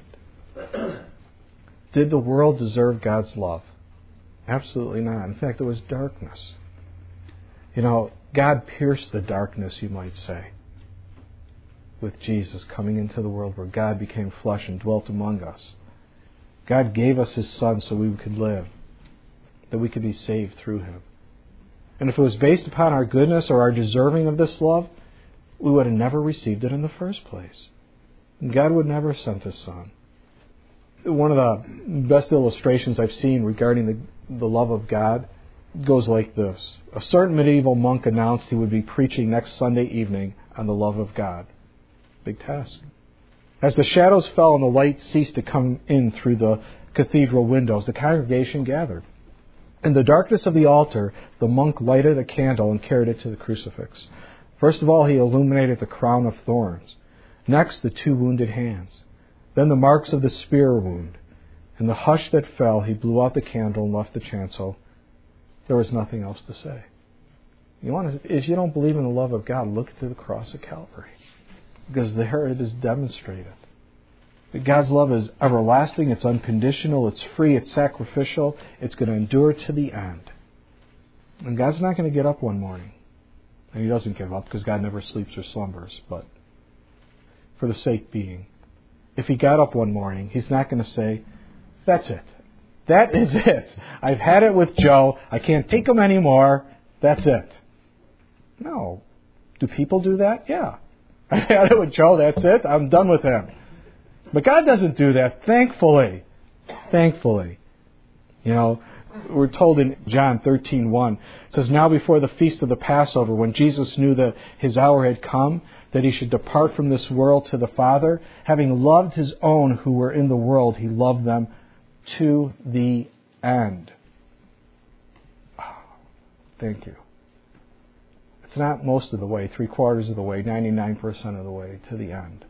Did the world deserve God's love? Absolutely not. In fact, it was darkness. You know, God pierced the darkness, you might say, with Jesus coming into the world where God became flesh and dwelt among us. God gave us His Son so we could live, that we could be saved through Him. And if it was based upon our goodness or our deserving of this love, we would have never received it in the first place. God would never have sent His Son. One of the best illustrations I've seen regarding the, the love of God goes like this. A certain medieval monk announced he would be preaching next Sunday evening on the love of God. Big task. As the shadows fell and the light ceased to come in through the cathedral windows, the congregation gathered. In the darkness of the altar, the monk lighted a candle and carried it to the crucifix. First of all, he illuminated the crown of thorns. Next, the two wounded hands. Then the marks of the spear wound. In the hush that fell, he blew out the candle and left the chancel. There was nothing else to say. You want to, if you don't believe in the love of God, look to the cross of Calvary. Because there it is demonstrated. That God's love is everlasting, it's unconditional, it's free, it's sacrificial, it's going to endure to the end. And God's not going to get up one morning. And He doesn't give up because God never sleeps or slumbers. But for the sake being, if He got up one morning, He's not going to say, that's it. That is it. I've had it with Joe. I can't take him anymore. That's it. No. Do people do that? Yeah. I had it with Joe. That's it. I'm done with him. But God doesn't do that. Thankfully. Thankfully. You know, we're told in John thirteen one, it says, now before the feast of the Passover, when Jesus knew that His hour had come, that He should depart from this world to the Father, having loved His own who were in the world, He loved them to the end. Oh, thank you. It's not most of the way, three quarters of the way, ninety-nine percent of the way to the end.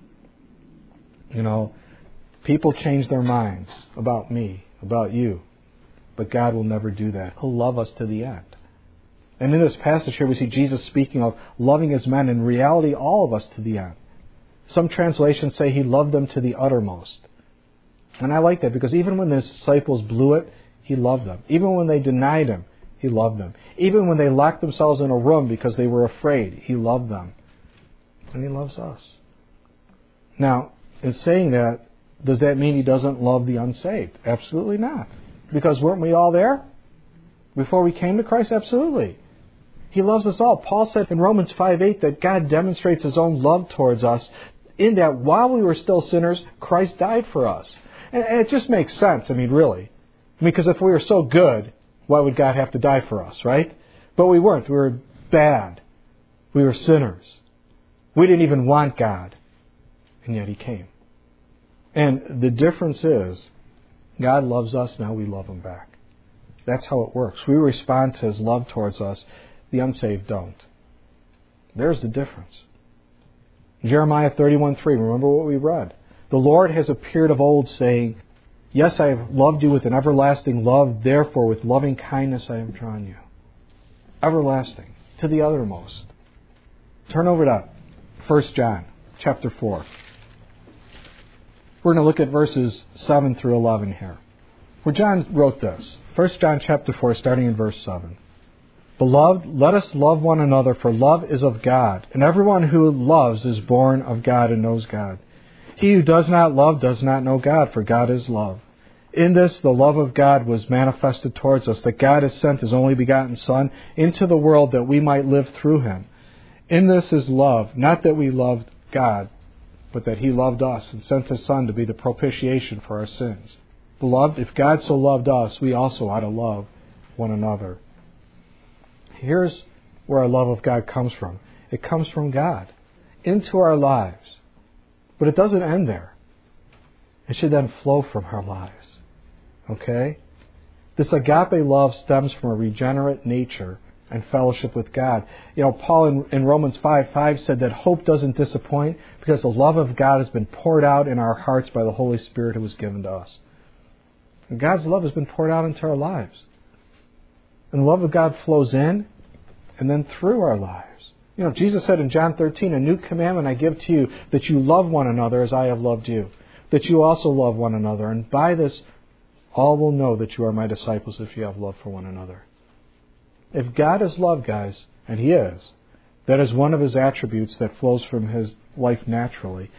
You know, people change their minds about me, about you. But God will never do that. He'll love us to the end. And in this passage here we see Jesus speaking of loving His men, in reality all of us to the end. Some translations say He loved them to the uttermost. And I like that because even when the disciples blew it, He loved them. Even when they denied Him, He loved them. Even when they locked themselves in a room because they were afraid, He loved them. And He loves us. Now, in saying that, does that mean He doesn't love the unsaved? Absolutely not. Because weren't we all there before we came to Christ? Absolutely. He loves us all. Paul said in Romans five eight that God demonstrates His own love towards us in that while we were still sinners, Christ died for us. And it just makes sense. I mean, really. Because if we were so good, why would God have to die for us, right? But we weren't. We were bad. We were sinners. We didn't even want God. And yet He came. And the difference is, God loves us, now we love Him back. That's how it works. We respond to His love towards us The unsaved don't. There's the difference. Jeremiah thirty-one three, remember what we read. The Lord has appeared of old, saying, Yes, I have loved you with an everlasting love, therefore with loving kindness I have drawn you. Everlasting, to the uttermost. Turn over to First John chapter four. We're going to look at verses seven through eleven here. Where John wrote this. First John chapter four, starting in verse seven. Beloved, let us love one another, for love is of God, and everyone who loves is born of God and knows God. He who does not love does not know God, for God is love. In this the love of God was manifested towards us, that God has sent His only begotten Son into the world that we might live through Him. In this is love, not that we loved God, but that He loved us and sent His Son to be the propitiation for our sins. Beloved, if God so loved us, we also ought to love one another. Here's where our love of God comes from. It comes from God into our lives. But it doesn't end there. It should then flow from our lives. Okay? This agape love stems from a regenerate nature and fellowship with God. You know, Paul in, in Romans five five said that hope doesn't disappoint because the love of God has been poured out in our hearts by the Holy Spirit who was given to us. And God's love has been poured out into our lives. And the love of God flows in and then through our lives. You know, Jesus said in John thirteen, a new commandment I give to you, that you love one another as I have loved you. That you also love one another. And by this, all will know that you are my disciples if you have love for one another. If God is love, guys, and He is, that is one of His attributes that flows from His life naturally,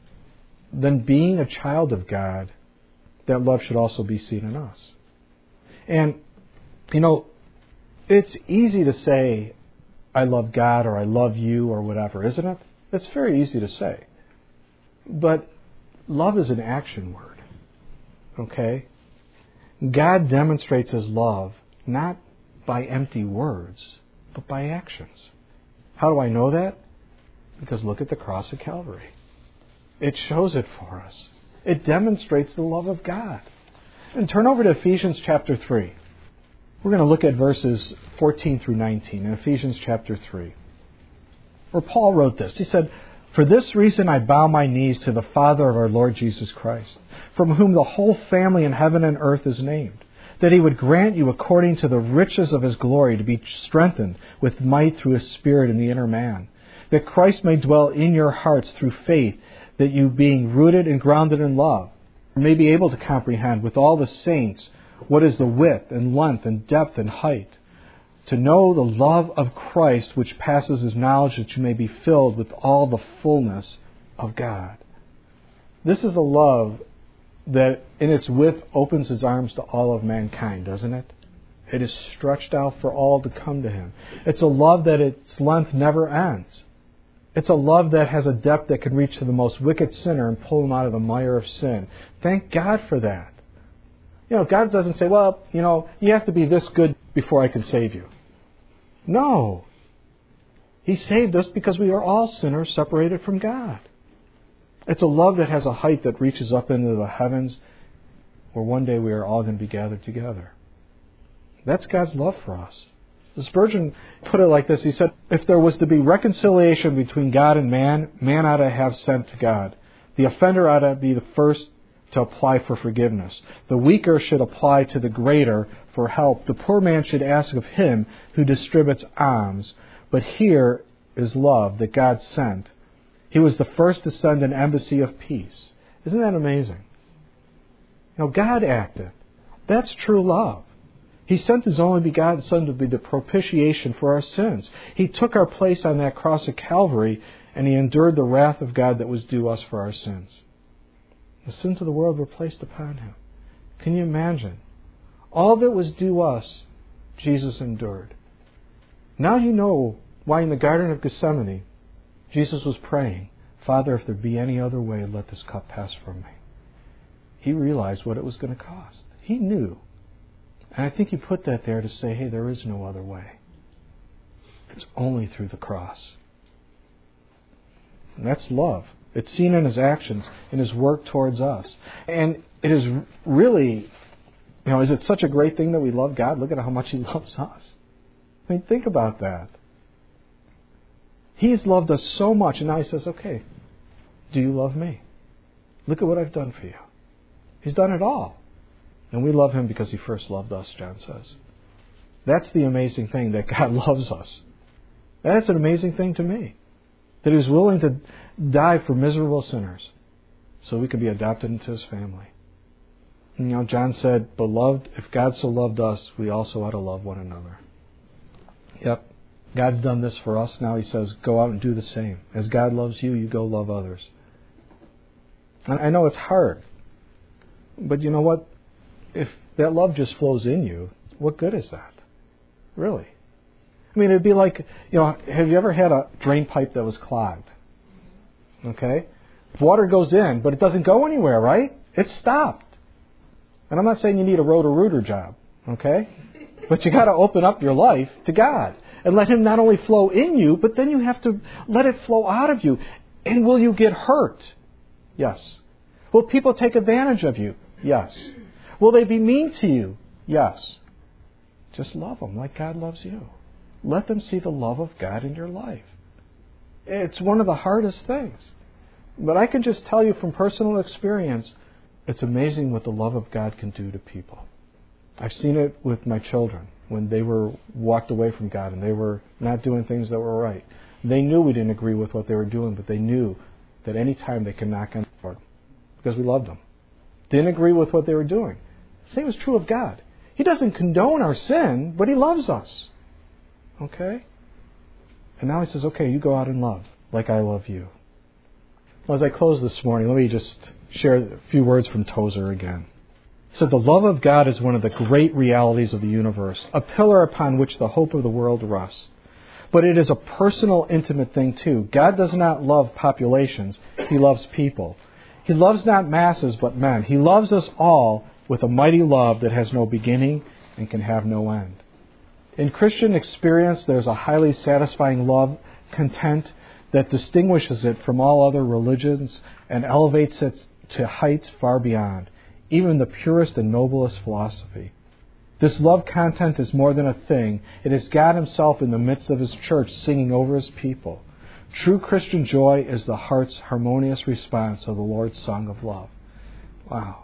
then being a child of God, that love should also be seen in us. And, you know, it's easy to say, I love God or I love you or whatever, isn't it? It's very easy to say. But love is an action word. Okay? God demonstrates His love not by empty words, but by actions. How do I know that? Because look at the cross of Calvary. It shows it for us. It demonstrates the love of God. And turn over to Ephesians chapter three. We're going to look at verses fourteen through nineteen in Ephesians chapter three. Where Paul wrote this. He said, For this reason I bow my knees to the Father of our Lord Jesus Christ, from whom the whole family in heaven and earth is named, that He would grant you according to the riches of His glory to be strengthened with might through His Spirit in the inner man, that Christ may dwell in your hearts through faith, that you, being rooted and grounded in love, may be able to comprehend with all the saints what is the width and length and depth and height, to know the love of Christ which passes His knowledge, that you may be filled with all the fullness of God. This is a love that in its width opens His arms to all of mankind, doesn't it? It is stretched out for all to come to Him. It's a love that its length never ends. It's a love that has a depth that can reach to the most wicked sinner and pull him out of the mire of sin. Thank God for that. You know, God doesn't say, well, you know, you have to be this good before I can save you. No. He saved us because we are all sinners separated from God. It's a love that has a height that reaches up into the heavens, where one day we are all going to be gathered together. That's God's love for us. Spurgeon put it like this. He said, if there was to be reconciliation between God and man, man ought to have sent to God. The offender ought to be the first to apply for forgiveness. The weaker should apply to the greater for help. The poor man should ask of Him who distributes alms. But here is love that God sent. He was the first to send an embassy of peace. Isn't that amazing? You know, God acted. That's true love. He sent His only begotten Son to be the propitiation for our sins. He took our place on that cross of Calvary, and He endured the wrath of God that was due us for our sins. The sins of the world were placed upon Him. Can you imagine? All that was due us, Jesus endured. Now you know why in the Garden of Gethsemane, Jesus was praying, Father, if there be any other way, let this cup pass from me. He realized what it was going to cost. He knew. And I think He put that there to say, hey, there is no other way. It's only through the cross. And that's love. It's seen in His actions, in His work towards us. And it is really, you know, is it such a great thing that we love God? Look at how much He loves us. I mean, think about that. He's loved us so much, and now He says, okay, do you love me? Look at what I've done for you. He's done it all. And we love Him because He first loved us, John says. That's the amazing thing, that God loves us. That's an amazing thing to me. That He was willing to die for miserable sinners so we could be adopted into His family. And, you know, John said, beloved, if God so loved us, we also ought to love one another. Yep. God's done this for us. Now He says, go out and do the same. As God loves you, you go love others. And I know it's hard. But you know what? If that love just flows in you, what good is that? Really? I mean, it'd be like, you know, have you ever had a drain pipe that was clogged? Okay? Water goes in, but it doesn't go anywhere, right? It's stopped. And I'm not saying you need a roto-rooter job, okay? But you got to open up your life to God and let Him not only flow in you, but then you have to let it flow out of you. And will you get hurt? Yes. Will people take advantage of you? Yes. Will they be mean to you? Yes. Just love them like God loves you. Let them see the love of God in your life. It's one of the hardest things. But I can just tell you from personal experience, it's amazing what the love of God can do to people. I've seen it with my children when they were walked away from God and they were not doing things that were right. They knew we didn't agree with what they were doing, but they knew that any time they could knock on the door because we loved them. Didn't agree with what they were doing. Same is true of God. He doesn't condone our sin, but He loves us. Okay? And now He says, okay, you go out and love like I love you. Well, as I close this morning, let me just share a few words from Tozer again. He said, the love of God is one of the great realities of the universe, a pillar upon which the hope of the world rests. But it is a personal, intimate thing too. God does not love populations. He loves people. He loves not masses, but men. He loves us all with a mighty love that has no beginning and can have no end. In Christian experience, there's a highly satisfying love, content, that distinguishes it from all other religions and elevates it to heights far beyond, even the purest and noblest philosophy. This love content is more than a thing. It is God Himself in the midst of His church singing over His people. True Christian joy is the heart's harmonious response to the Lord's song of love. Wow.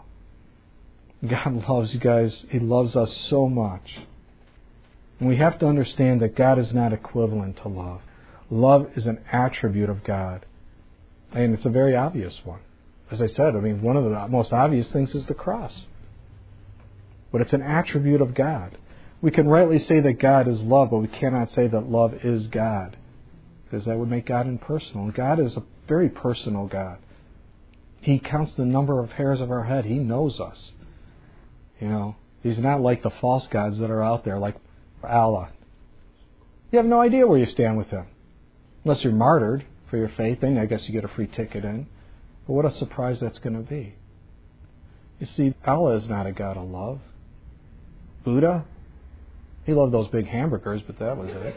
God loves you guys. He loves us so much. And we have to understand that God is not equivalent to love. Love is an attribute of God. And it's a very obvious one. As I said, I mean, one of the most obvious things is the cross. But it's an attribute of God. We can rightly say that God is love, but we cannot say that love is God, because that would make God impersonal. God is a very personal God. He counts the number of hairs of our head. He knows us. You know, He's not like the false gods that are out there, like Allah. You have no idea where you stand with Him. Unless you're martyred for your faith, then I guess you get a free ticket in. But what a surprise that's going to be. You see, Allah is not a God of love. Buddha, he loved those big hamburgers, but that was it.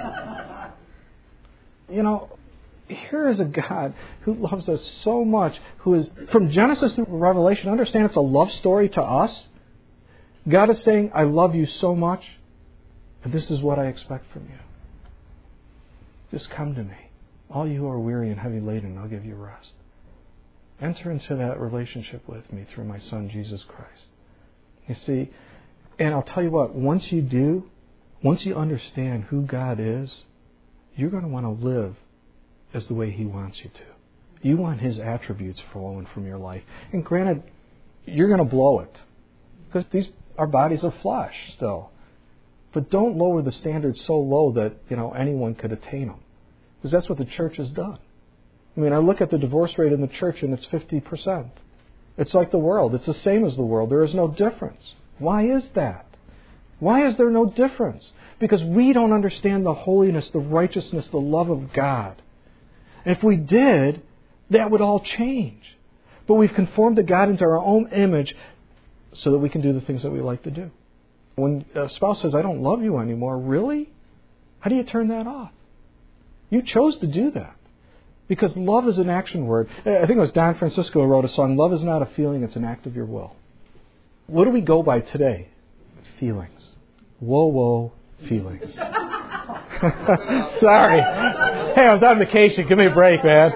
You know, here is a God who loves us so much, who is, from Genesis to Revelation, understand it's a love story to us. God is saying, I love you so much, and this is what I expect from you. Just come to me. All you who are weary and heavy laden, I'll give you rest. Enter into that relationship with me through my Son, Jesus Christ. You see, and I'll tell you what, once you do, once you understand who God is, you're going to want to live as the way He wants you to. You want His attributes flowing from your life. And granted, you're going to blow it, because these are bodies of flesh still. But don't lower the standards so low that, you know, anyone could attain them. Because that's what the church has done. I mean, I look at the divorce rate in the church and it's fifty percent. It's like the world. It's the same as the world. There is no difference. Why is that? Why is there no difference? Because we don't understand the holiness, the righteousness, the love of God. And if we did, that would all change. But we've conformed to God into our own image so that we can do the things that we like to do. When a spouse says, I don't love you anymore, really? How do you turn that off? You chose to do that. Because love is an action word. I think it was Don Francisco who wrote a song, love is not a feeling, it's an act of your will. What do we go by today? Feelings. Whoa, whoa, feelings. Sorry. Hey, I was on vacation. Give me a break, man.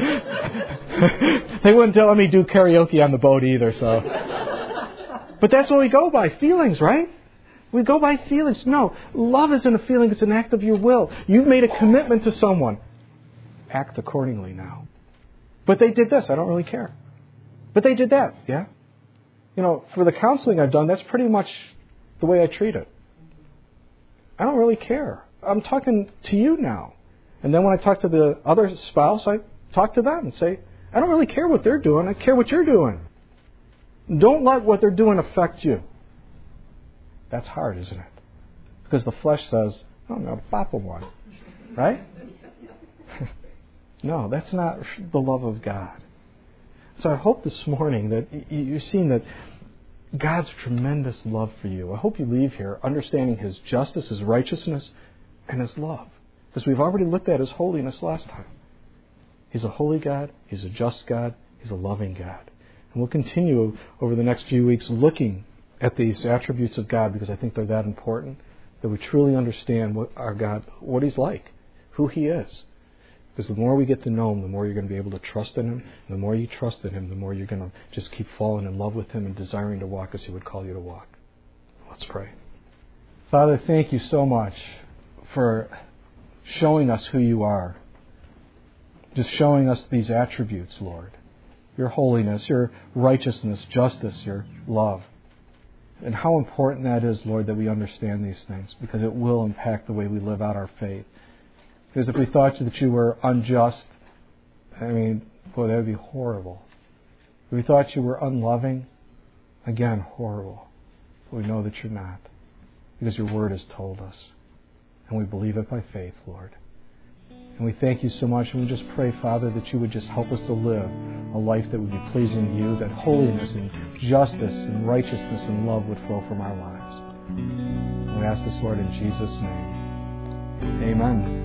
They wouldn't let me do karaoke on the boat either, so. But that's what we go by, feelings, right? We go by feelings. No, love isn't a feeling. It's an act of your will. You've made a commitment to someone. Act accordingly now. But they did this. I don't really care. But they did that. Yeah? You know, for the counseling I've done, that's pretty much the way I treat it. I don't really care. I'm talking to you now. And then when I talk to the other spouse, I talk to them and say, I don't really care what they're doing. I care what you're doing. Don't let what they're doing affect you. That's hard, isn't it? Because the flesh says, oh, no, Papa one. Right? No, that's not the love of God. So I hope this morning that you've seen that God's tremendous love for you. I hope you leave here understanding His justice, His righteousness, and His love. Because we've already looked at His holiness last time. He's a holy God. He's a just God. He's a loving God. And we'll continue over the next few weeks looking at these attributes of God because I think they're that important, that we truly understand what our God, what He's like, who He is. Because the more we get to know Him, the more you're going to be able to trust in Him. And the more you trust in Him, the more you're going to just keep falling in love with Him and desiring to walk as He would call you to walk. Let's pray. Father, thank you so much for showing us who you are. Just showing us these attributes, Lord. Your holiness, your righteousness, justice, your love. And how important that is, Lord, that we understand these things, because it will impact the way we live out our faith. Because if we thought that you were unjust, I mean, boy, that would be horrible. If we thought you were unloving, again, horrible. But we know that you're not, because your word has told us. And we believe it by faith, Lord. And we thank you so much, and we just pray, Father, that you would just help us to live a life that would be pleasing to you, that holiness and justice and righteousness and love would flow from our lives. And we ask this, Lord, in Jesus' name. Amen.